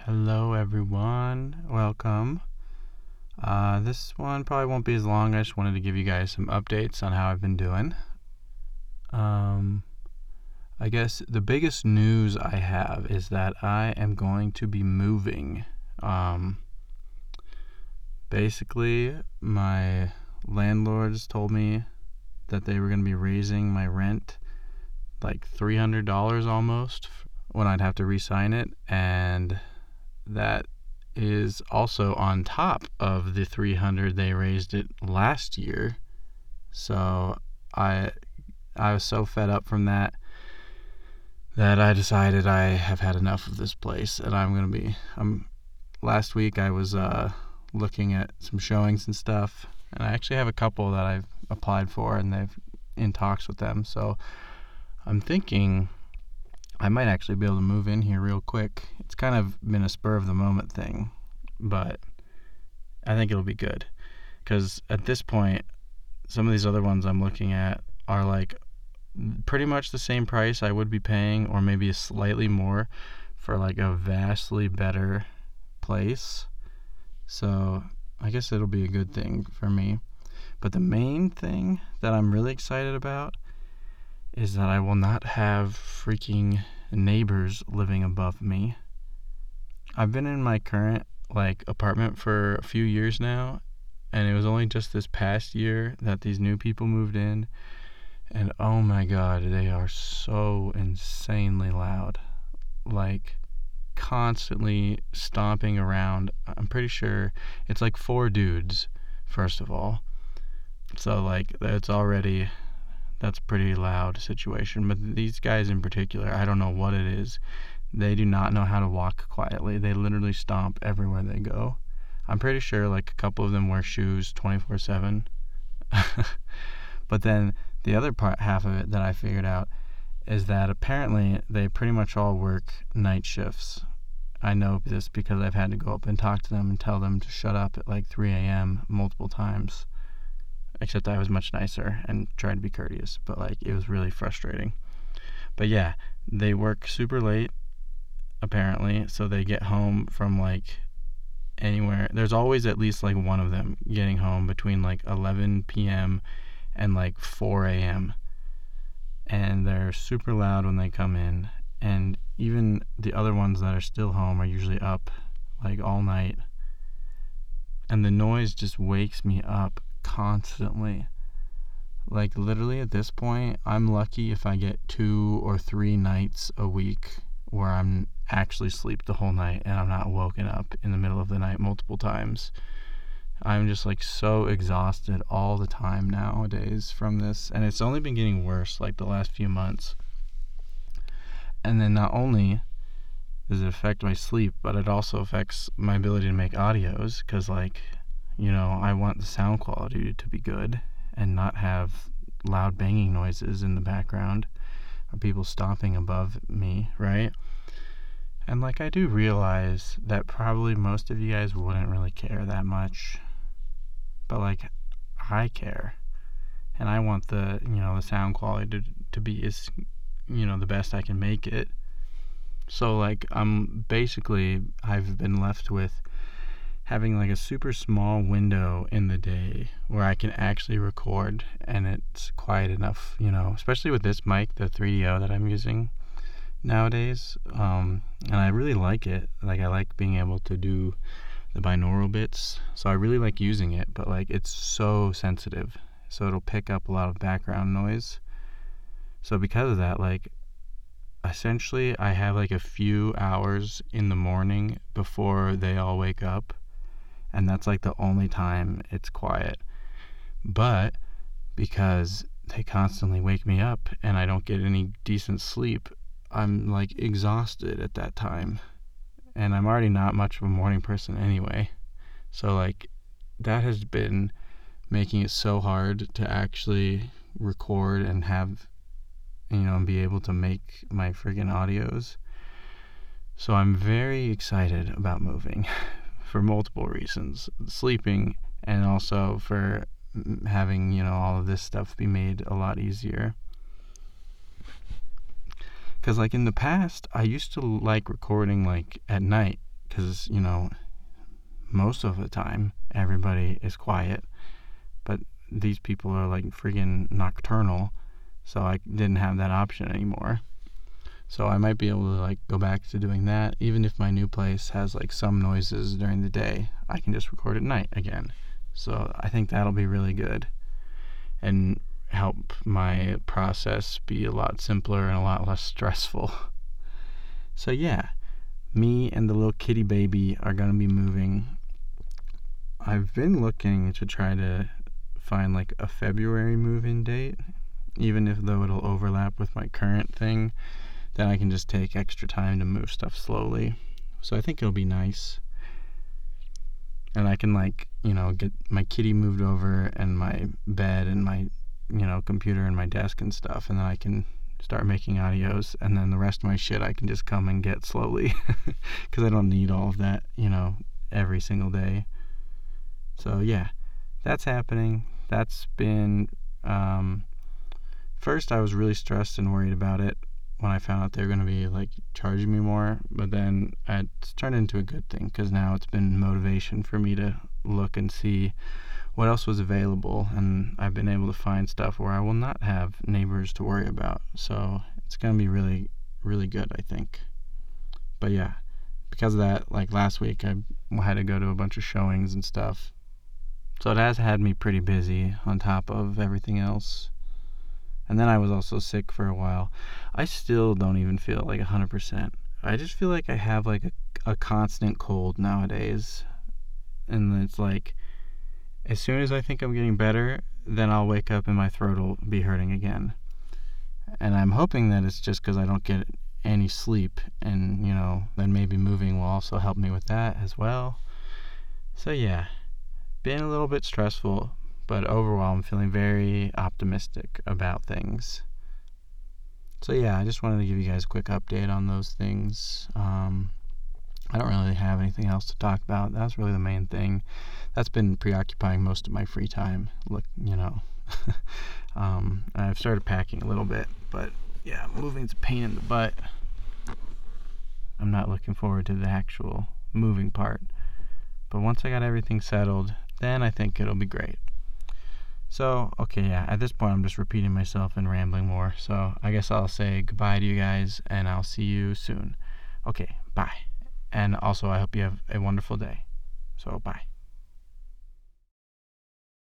Hello everyone, welcome. This one probably won't be as long. I just wanted to give you guys some updates on how I've been doing. I guess the biggest news I have is that I am going to be moving. Basically, my landlords told me that they were going to be raising my rent like $300 almost when I'd have to re-sign it, and that is also on top of the $300 they raised it last year. So I was so fed up from that I decided I have had enough of this place, and last week I was looking at some showings and stuff, and I actually have a couple that I've applied for and they've in talks with them. So I'm thinking I might actually be able to move in here real quick. It's kind of been a spur of the moment thing, but I think it'll be good, because at this point some of these other ones I'm looking at are like pretty much the same price I would be paying, or maybe slightly more, for like a vastly better place. So I guess it'll be a good thing for me. But the main thing that I'm really excited about is that I will not have freaking neighbors living above me. I've been in my current apartment for a few years now, and it was only just this past year that these new people moved in, and oh my god, they are so insanely loud, like constantly stomping around. I'm pretty sure it's like 4 dudes, first of all, so that's a pretty loud situation. But these guys in particular, I don't know what it is. They do not know how to walk quietly. They literally stomp everywhere they go. I'm pretty sure a couple of them wear shoes 24/7. But then the other half of it that I figured out is that apparently they pretty much all work night shifts. I know this because I've had to go up and talk to them and tell them to shut up at 3 a.m. multiple times. Except I was much nicer and tried to be courteous, but it was really frustrating. But yeah, they work super late apparently, so they get home from anywhere. There's always at least one of them getting home between 11 p.m. and 4 a.m. and they're super loud when they come in, and even the other ones that are still home are usually up all night, and the noise just wakes me up constantly. Literally at this point, I'm lucky if I get 2 or 3 nights a week where I'm actually asleep the whole night and I'm not woken up in the middle of the night multiple times. I'm just so exhausted all the time nowadays from this, and it's only been getting worse the last few months. And then not only does it affect my sleep, but it also affects my ability to make audios, because I want the sound quality to be good and not have loud banging noises in the background or people stomping above me, right? And I do realize that probably most of you guys wouldn't really care that much, but I care, and I want the the sound quality to be as the best I can make it. So I've been left with having a super small window in the day where I can actually record, and it's quiet enough, especially with this mic, the 3DO that I'm using nowadays. And I really like it. I like being able to do the binaural bits, so I really like using it, but it's so sensitive, so it'll pick up a lot of background noise. So because of that, essentially I have a few hours in the morning before they all wake up, and that's the only time it's quiet. But because they constantly wake me up and I don't get any decent sleep, I'm exhausted at that time, and I'm already not much of a morning person anyway. So that has been making it so hard to actually record and have and be able to make my friggin' audios. So I'm very excited about moving for multiple reasons: sleeping, and also for having all of this stuff be made a lot easier. Because in the past, I used to like recording at night, because, most of the time everybody is quiet, but these people are like freaking nocturnal, so I didn't have that option anymore. So I might be able to like go back to doing that. Even if my new place has like some noises during the day, I can just record at night again. So I think that'll be really good and help my process be a lot simpler and a lot less stressful. So yeah, me and the little kitty baby are going to be moving. I've been looking to try to find like a February move-in date, even if though it'll overlap with my current thing. Then I can just take extra time to move stuff slowly. So I think it'll be nice. And I can get my kitty moved over and my bed and my, computer and my desk and stuff. And then I can start making audios. And then the rest of my shit I can just come and get slowly. Because I don't need all of that, every single day. So yeah, that's happening. That's been, first I was really stressed and worried about it when I found out they were going to be like charging me more, but then it's turned into a good thing because now it's been motivation for me to look and see what else was available, and I've been able to find stuff where I will not have neighbors to worry about. So it's going to be really, really good, I think. But yeah, because of that, like last week I had to go to a bunch of showings and stuff, so it has had me pretty busy on top of everything else. And then I was also sick for a while. I still don't even feel like 100%. I just feel like I have like a constant cold nowadays. And it's like, as soon as I think I'm getting better, then I'll wake up and my throat will be hurting again. And I'm hoping that it's just because I don't get any sleep. And, then maybe moving will also help me with that as well. So yeah, been a little bit stressful. But overall, I'm feeling very optimistic about things. So yeah, I just wanted to give you guys a quick update on those things. I don't really have anything else to talk about. That's really the main thing. That's been preoccupying most of my free time. Look, I've started packing a little bit, but yeah, moving's a pain in the butt. I'm not looking forward to the actual moving part. But once I got everything settled, then I think it'll be great. So, okay, yeah, at this point I'm just repeating myself and rambling more. So I guess I'll say goodbye to you guys, and I'll see you soon. Okay, bye. And also, I hope you have a wonderful day. So, bye.